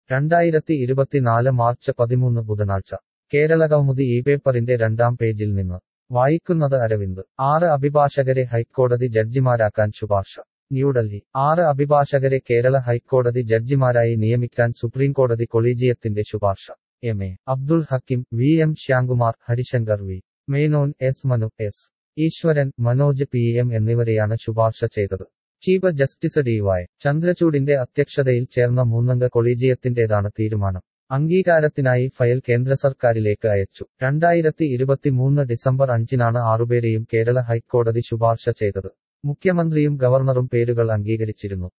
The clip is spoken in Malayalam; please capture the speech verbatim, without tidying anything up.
രണ്ടായിരത്തി ഇരുപത്തിനാല് മാർച്ച് പതിമൂന്ന് ബുധനാഴ്ച കേരള കൗമുദി ഈ പേപ്പറിന്റെ രണ്ടാം പേജിൽ നിന്ന് വായിക്കുന്നത് അരവിന്ദ് ആറ് അഭിഭാഷകരെ ഹൈക്കോടതി ജഡ്ജിമാരാക്കാൻ ശുപാർശ ന്യൂഡൽഹി ആറ് അഭിഭാഷകരെ കേരള ഹൈക്കോടതി ജഡ്ജിമാരായി നിയമിക്കാൻ സുപ്രീംകോടതി കൊളീജിയത്തിന്റെ ശുപാർശ M A Abdul Hakim V M Shyamkumar Harishankar V Menon S Manu S Easwaran Manoj P M എന്നിവരെയാണ് ശുപാർശ ചെയ്തത് ചീഫ് ജസ്റ്റിസ് ഡി വൈ ചന്ദ്രചൂഡിന്റെ അധ്യക്ഷതയിൽ ചേർന്ന മൂന്നംഗ കൊളീജിയത്തിന്റേതാണ് തീരുമാനം അംഗീകാരത്തിനായി ഫയൽ കേന്ദ്ര സർക്കാരിലേക്ക് അയച്ചു രണ്ടായിരത്തി ഇരുപത്തിമൂന്ന് ഡിസംബർ അഞ്ചിനാണ് ആറുപേരെയും കേരള ഹൈക്കോടതി ശുപാർശ ചെയ്തത് മുഖ്യമന്ത്രിയും ഗവർണറും പേരുകൾ അംഗീകരിച്ചിരുന്നു